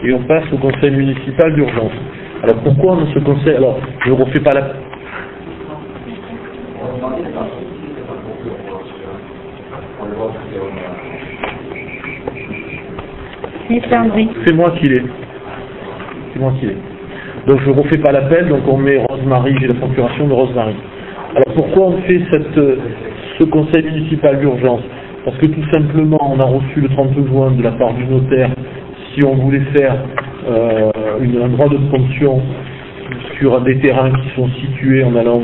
et on passe au conseil municipal d'urgence. Alors pourquoi on a ce conseil? Alors je ne refais pas la... C'est moi qui l'ai. C'est moi qui l'ai. Donc je ne refais pas l'appel, donc on met Rosemary, j'ai la procuration de Rosemary. Alors pourquoi on fait ce conseil municipal d'urgence? Parce que tout simplement on a reçu le 30 juin de la part du notaire, si on voulait faire un droit de préemption sur des terrains qui sont situés en allant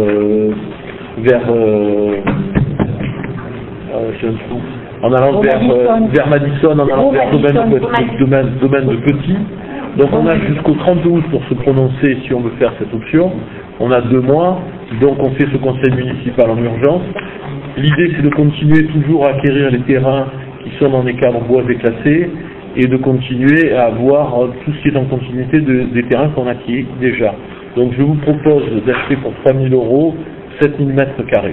vers Madison, en allant vers domaine de Petit. Donc on a jusqu'au 30 août pour se prononcer si on veut faire cette option. On a 2 mois, donc on fait ce conseil municipal en urgence. L'idée c'est de continuer toujours à acquérir les terrains qui sont dans des cadres bois déclassés et de continuer à avoir tout ce qui est en continuité des terrains qu'on acquiert déjà. Donc je vous propose d'acheter pour 3 000 € 7 000 mètres carrés.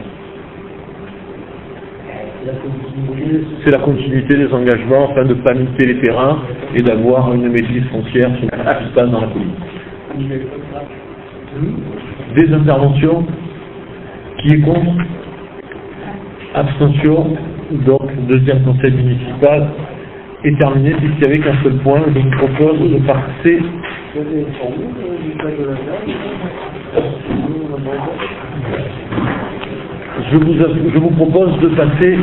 C'est la continuité des engagements afin de ne pas miter les terrains et d'avoir une maîtrise foncière sur le principal dans la commune. Des interventions. Qui est contre? Abstention. Donc, deuxième conseil municipal est terminé, puisqu'il n'y avait qu'un seul point. Je vous propose de passer. Je vous propose de passer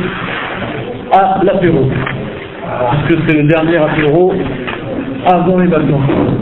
à l'apéro, puisque c'est le dernier apéro avant les vacances.